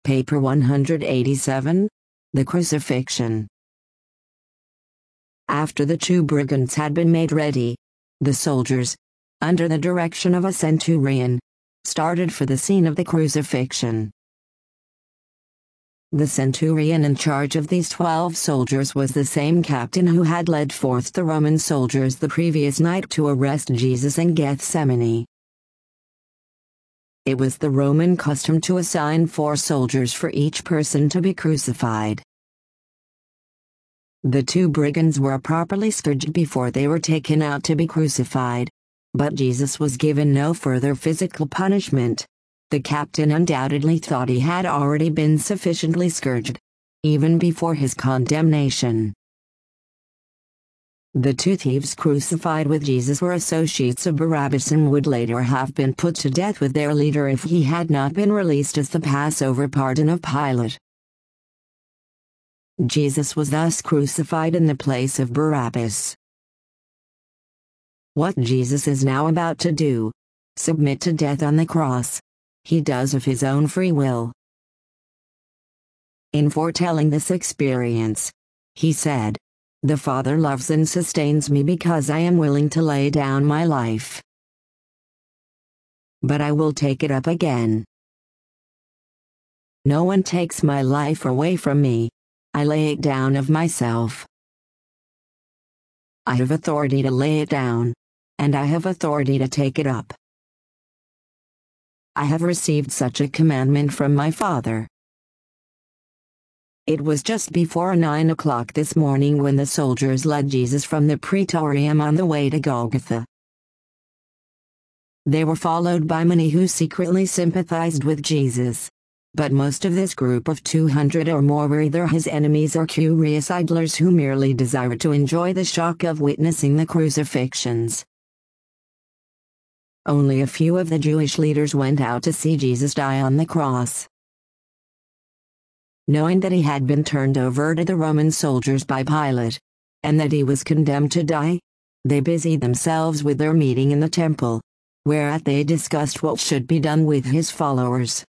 Paper 187. The Crucifixion. After the two brigands had been made ready, the soldiers, under the direction of a centurion, started for the scene of the crucifixion. The centurion in charge of these 12 soldiers was the same captain who had led forth the Roman soldiers the previous night to arrest Jesus in Gethsemane. It was the Roman custom to assign 4 soldiers for each person to be crucified. The two brigands were properly scourged before they were taken out to be crucified, but Jesus was given no further physical punishment. The captain undoubtedly thought he had already been sufficiently scourged, even before his condemnation. The two thieves crucified with Jesus were associates of Barabbas and would later have been put to death with their leader if he had not been released as the Passover pardon of Pilate. Jesus was thus crucified in the place of Barabbas. What Jesus is now about to do, submit to death on the cross, he does of his own free will. In foretelling this experience, he said, "The Father loves and sustains me because I am willing to lay down my life. But I will take it up again. No one takes my life away from me. I lay it down of myself. I have authority to lay it down, and I have authority to take it up. I have received such a commandment from my Father." It was just before 9 o'clock this morning when the soldiers led Jesus from the praetorium on the way to Golgotha. They were followed by many who secretly sympathized with Jesus. But most of this group of 200 or more were either his enemies or curious idlers who merely desired to enjoy the shock of witnessing the crucifixions. Only a few of the Jewish leaders went out to see Jesus die on the cross. Knowing that he had been turned over to the Roman soldiers by Pilate, and that he was condemned to die, they busied themselves with their meeting in the temple, whereat they discussed what should be done with his followers.